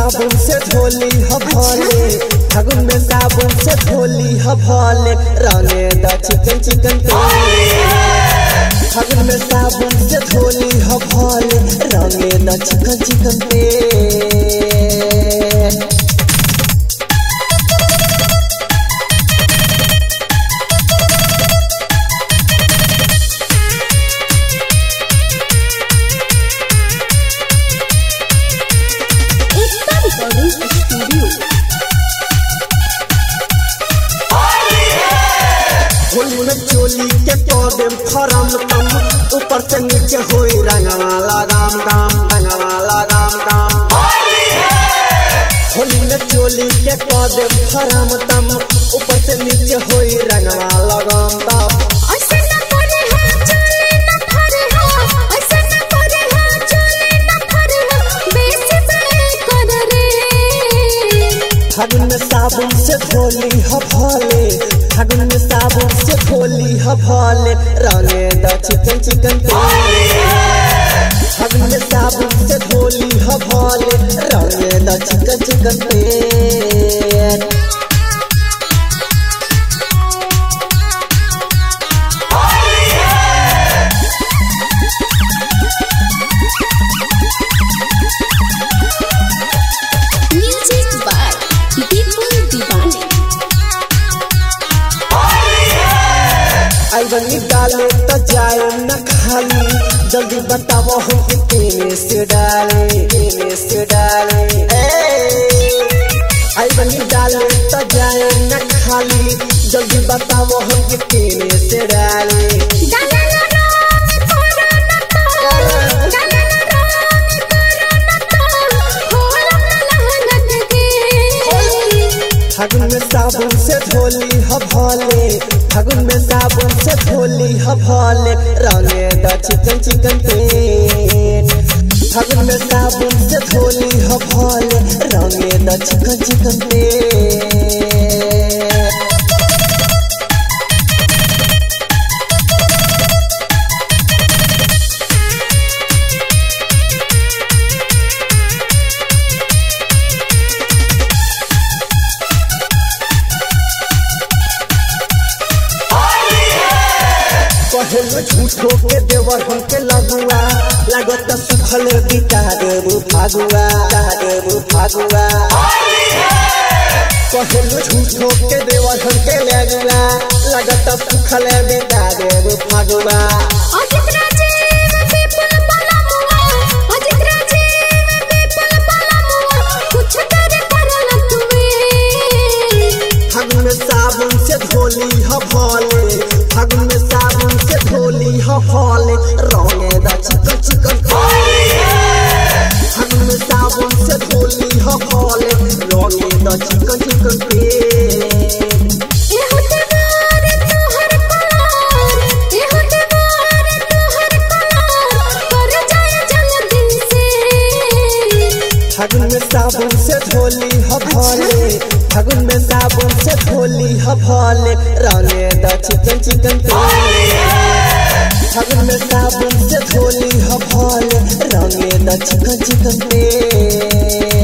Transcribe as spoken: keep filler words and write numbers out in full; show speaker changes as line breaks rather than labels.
साबुन से धोली ह भले फागुन में साबुन से धोली ह भले रंगे द चिकन चिकन पे फागुन में साबुन से धोली ह भले रंगे द चिकन चिकन पे होली में चोली के पौधे फरम तम ऊपर से नीचे होई रंगवाला राम राम रंगवाला राम राम होली में चोली के पौधे फरम तम ऊपर से नीचे होई रंगवाला राम राम
ऐसे न करे है चोली न फरे हो ऐसे न करे है चोली न फरे हो बेसी बड़े कर रे
फागुन में साबुन से धोली ह भले फागुन में साबुन से धोली ह भले रंगे द चिकन चिकन पे फागुन में साबुन से धोली ह भले रंगे द चिकन चिकन पे रंगी डाले तो जाए न खाली जल्दी बताओ हम कितने से डाले कितने से डाले आई रंगी डाले तो जाए न खाली जल्दी बताओ हम कितने से डाले फागुन में साबुन से धोली ह भले फागुन में साबुन से धोली ह भले रंगे द चिकन चिकन पे फागुन में साबुन से धोली ह भले रंगे द चिकन चिकन पे पहले झूठो के देवर हमके लगुआ लागत सुखल बिता देबू फागुआ देबू फागुआ पहले झूठो के देवर हमके लगुआ लागत सुखल बिता देबू फागुआ फागुन में साबुन से धोली ह भले फागुन में साबुन से धोली ह भले रंगे द चिकन चिकन फागुन में साबुन से धोली ह भले रंगे द चिकन चिकन पे फागुन में साबुन से धोली ह भले फागुन में साबुन से धोली ह भले रंगे द चिकन चिकन पे फागुन में साबुन से धोली ह भले रंगे द चिकन चिकन पे